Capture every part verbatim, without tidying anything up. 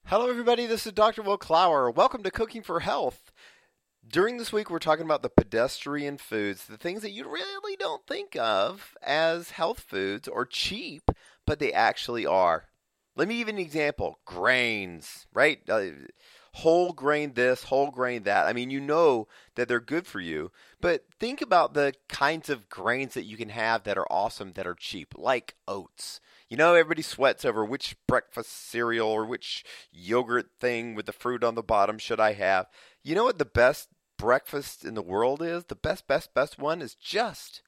Hello, everybody. This is Doctor Will Clower. Welcome to Cooking for Health. During this week, we're talking about the pedestrian foods, the things that you really don't think of as health foods or cheap, but they actually are. Let me give you an example. Grains, right? Uh, whole grain this, whole grain that. I mean, you know that they're good for you, but think about the kinds of grains that you can have that are awesome, that are cheap, like oats. You know, everybody sweats over which breakfast cereal or which yogurt thing with the fruit on the bottom should I have. You know what the best breakfast in the world is? The best, best, best one is just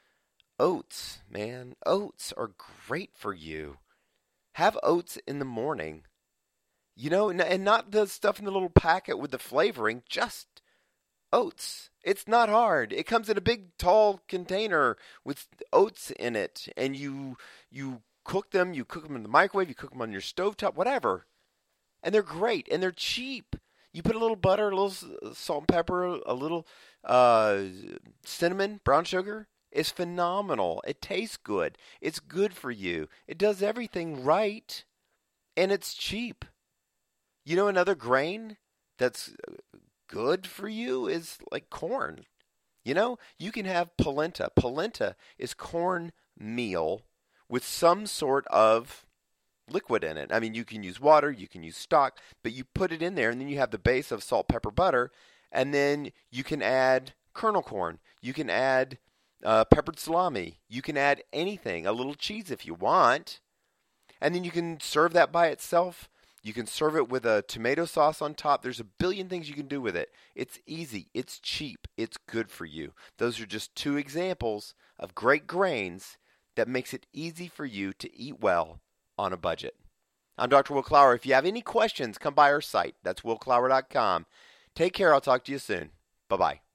oats, man. Oats are great for you. Have oats in the morning. You know, and not the stuff in the little packet with the flavoring, just oats. It's not hard. It comes in a big tall container with oats in it, and you you cook them, you cook them in the microwave, you cook them on your stovetop, whatever. And they're great, and they're cheap. You put a little butter, a little salt and pepper, a little uh, cinnamon, brown sugar. It's phenomenal. It tastes good. It's good for you. It does everything right, and it's cheap. You know, another grain that's good for you is like corn. You know, you can have polenta. Polenta is corn meal with some sort of liquid in it. I mean, you can use water, you can use stock, but you put it in there, and then you have the base of salt, pepper, butter, and then you can add kernel corn. You can add uh, peppered salami. You can add anything, a little cheese if you want, and then you can serve that by itself. You can serve it with a tomato sauce on top. There's a billion things you can do with it. It's easy. It's cheap. It's good for you. Those are just two examples of great grains that makes it easy for you to eat well on a budget. I'm Doctor Will Clower. If you have any questions, come by our site. That's will clower dot com. Take care. I'll talk to you soon. Bye-bye.